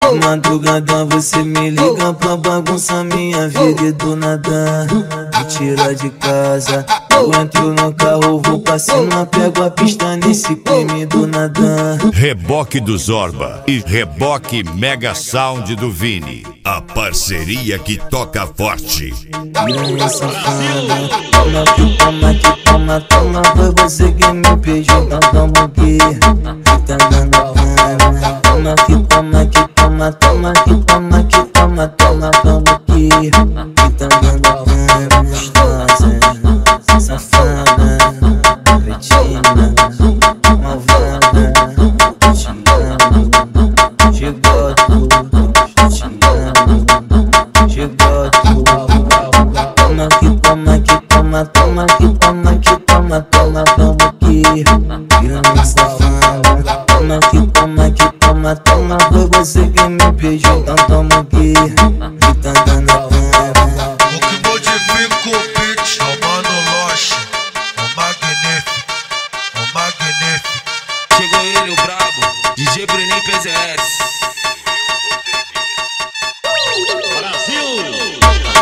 Madrugada você me liga pra bagunçar minha vida e do nada me tira de casa. Eu entro no carro, vou pra cima, pego a pista nesse crime do nada. Reboque do Zorba e Reboque Mega Sound do Vini. A parceria que toca forte. Piranha safada, toma que toma que toma, toma. Foi você que me beijou, então toma o quê? Tá dando pena. Toma que toma que toma, toma que toma que toma, toma, toma o quê? Tá dando pena. Gostosa, safada, cretina, malvada. Te amo, chegou tudo, te amo, chegou tudo. Toma que toma que toma, toma que toma que toma, toma, toma que piranha safada. Toma que toma que toma, toma. Foi você que me beijou, então toma que tá dando pena. O que modifica o beat é o Mano Loche, o magnífico, o magnífico. Chegou ele, o brabo, DJ Bruninho PZS. Brasil!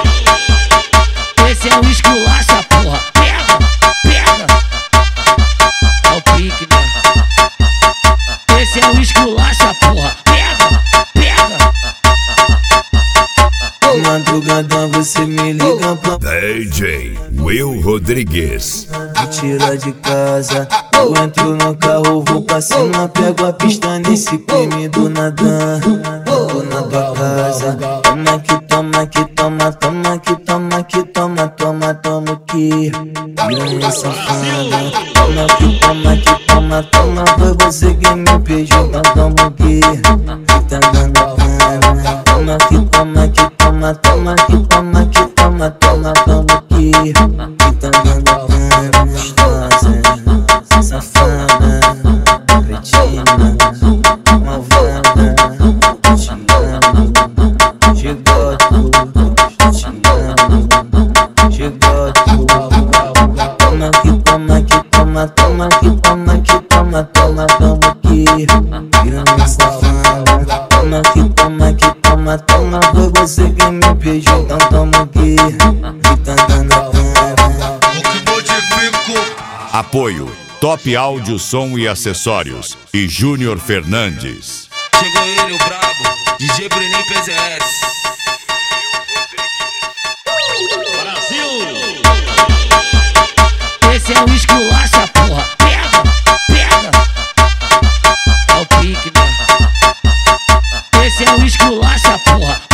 Esse é o esculacha, porra. Pega, pega. É o pique, né? Esse é o esculacha, porra. Pega, pega. Madrugada você me liga pra DJ Will Rodrigues. me tira de casa. Eu entro no carro, vou pra cima, pego a pista nesse crime do nada. Vou na tua casa. Toma que toma que toma, toma que toma que toma, toma, toma o que? Piranha safada. Toma que toma que toma, toma. Foi você que me beijou, então toma o que? Tá dando pena. Toma que toma que toma, toma que toma que toma, toma, toma o que? Tá dando pena. Gostosa, safada, cretina, malvada. Te amo, chegou tudo, te amo, chegou tudo. Toma que toma que toma, toma que toma que toma, toma, toma que piranha safada. Toma que toma que toma, toma. Foi você que me beijou, então toma que tá dando pena. O que modifica Apoio Top Áudio, Som e Acessórios e Júnior Fernandes. Chegou ele, o brabo, DJ Bruninho PZS. Brasil! Esse é o esculacha, porra. Pega, pega. É o pique, né? Esse é o esculacha, porra.